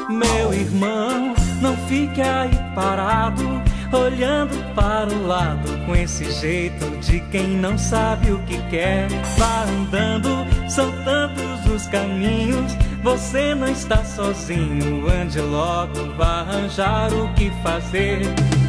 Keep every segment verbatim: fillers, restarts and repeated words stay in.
Meu irmão, não fique aí parado, olhando para o lado com esse jeito de quem não sabe o que quer. Vá andando, são tantos os caminhos, você não está sozinho. Ande logo, vá arranjar o que fazer.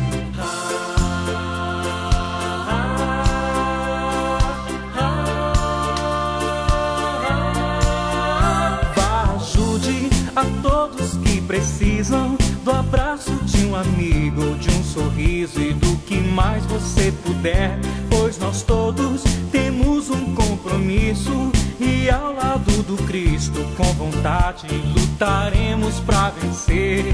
Vá, ajude a todos que precisam do abraço de um amigo, de um sorriso e do que mais você puder, pois nós todos temos um compromisso e ao lado do Cristo, com vontade, lutaremos pra vencer.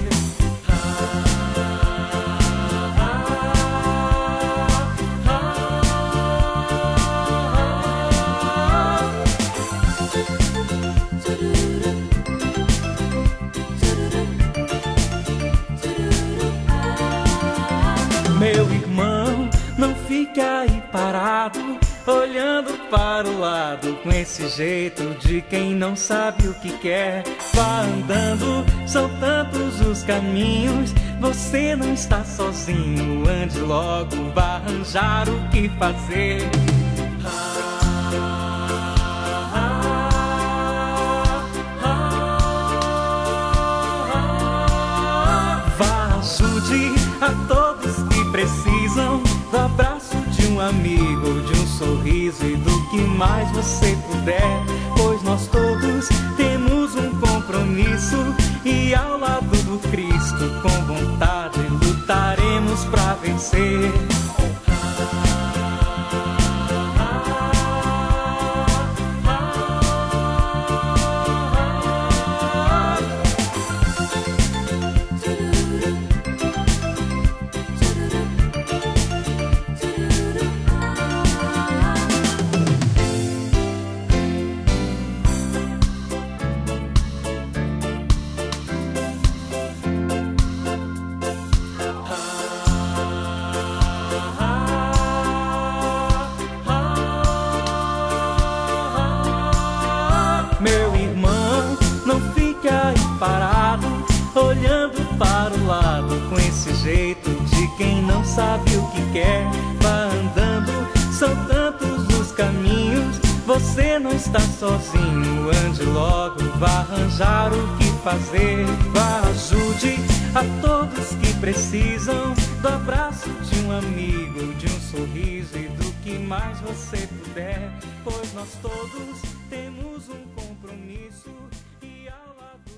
Meu irmão, não fique aí parado, olhando para o lado com esse jeito de quem não sabe o que quer. Vá andando, são tantos os caminhos, você não está sozinho. Ande logo, vá arranjar o que fazer. Vá, ajude a todos que precisam do abraço de um amigo, de um sorriso e do que mais você puder, pois nós todos temos um compromisso e ao lado do Cristo, com vontade, lutaremos pra vencer. Meu irmão, não fique aí parado, olhando para o lado com esse jeito de quem não sabe o que quer. Vá andando, são tantos os caminhos, você não está sozinho. Ande logo, vá arranjar o que fazer. Vá, ajude a todos que precisam do abraço de um amigo, de um sorriso e do que mais você puder, pois nós todos temos um compromisso e ao lado